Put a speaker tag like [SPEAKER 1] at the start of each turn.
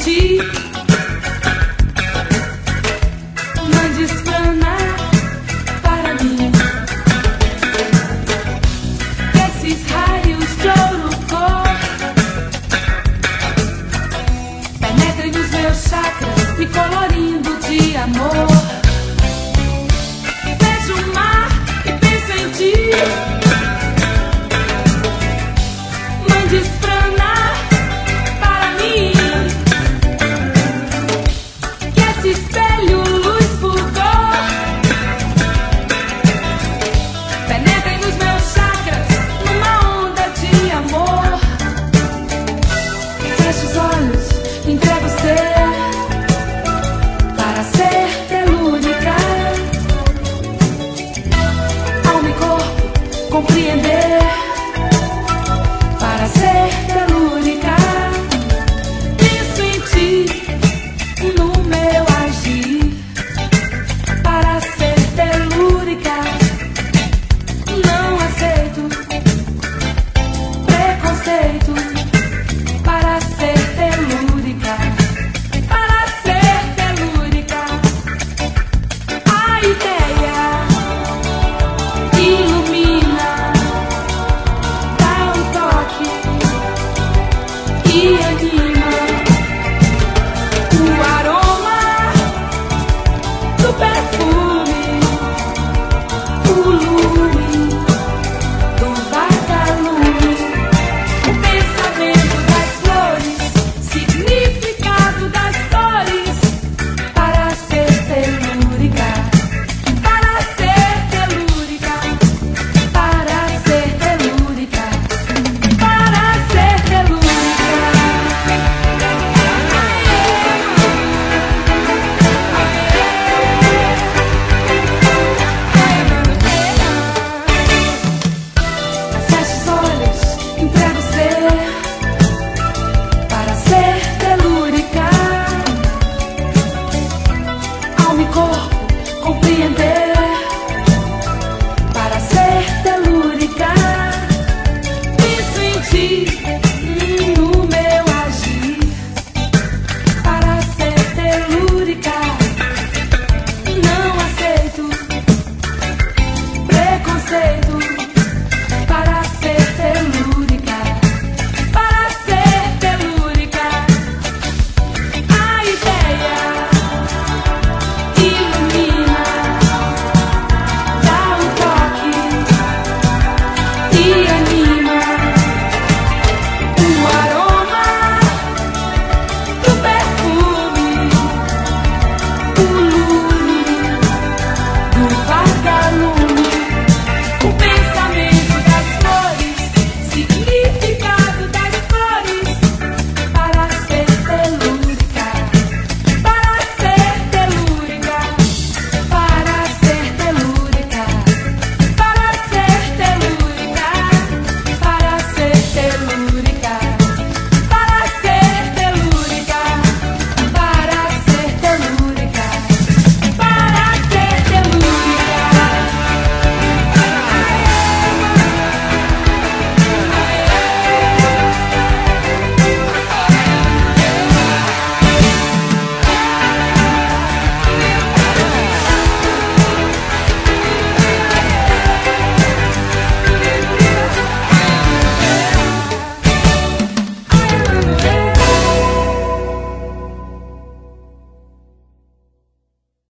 [SPEAKER 1] sentir. Mande esplanar para mim. Esses raios de ouro cor penetrem nos meus chakras, me colorindo de amor. Vejo o mar e penso em ti. Mande esplanar para mim. Que esse espelho luz fulgor penetrem nos meus chakras numa onda de amor. Feche os olhos, entrega o ser para ser telúrica. Alma e corpo compreender para ser telúrica. Penso em ti no meu agir para ser telúrica. Não aceito preconceito para ser telúrica. Para ser telúrica, a ideia ilumina, dá um toque e